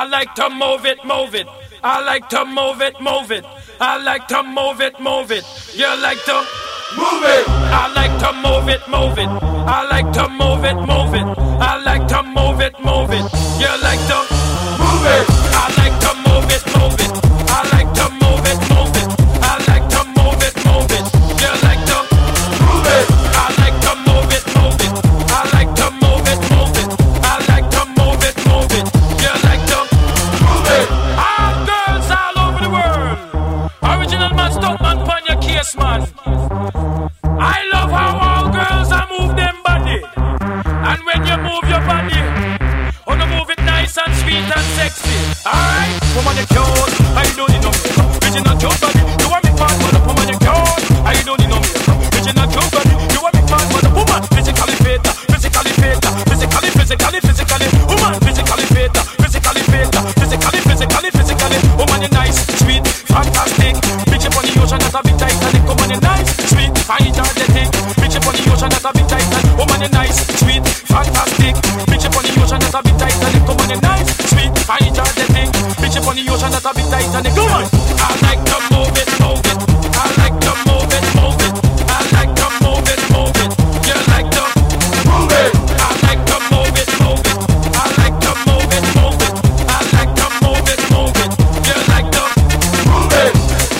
I like to move it, move it. I like to move it, move it. I like to move it, move it. You like to move it. I like to move it, move it. I like to move it, move it. I like to move it, move it. You like to move it. I like to move it, move it. I like to move it, move it. I like to move it, move it. You like to move it. I like to move it, move it. I like to move it, move it. I like to move it, move it. You like to move it. All girls all over the world. Original man, stop man, pon your case, man. I love how all girls are move them body. And when you move your body, wanna move it nice and sweet and sexy. Alright, woman you cute, I don't need no makeup. Original cute body, you want me fast, but woman you cute, I don't need no makeup. Original cute body, you want me fast, but woman physically fit, physically fit, physically, physically, physically, woman physically fit, physically fit, physically, physically, physically, woman you nice, sweet, fantastic. Bitch up on the ocean, that's a bit Titanic. Woman you nice, sweet, fine, energetic. Bitch up on the ocean, that's a bit Titanic. Woman you nice, sweet, fantastic. Bitch up on the ocean, that's a bit Titanic. Woman you nice, sweet, fine, energetic. Bitch up on the ocean, that's a bit Titanic. Come on, I like to move it, move it. I like to move it, move it. I like to move it, move it. You like to move it. I like to move it, move it. I like to move it, move it. I like to move it, move it. You like to move it.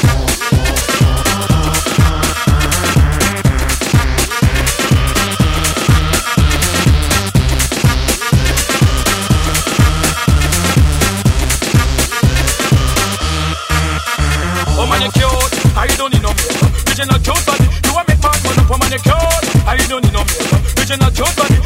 Woman you cute, I don't need no makeup. Original cute body, you want me fast, but woman you cute, I don't need no makeup. Original cute body,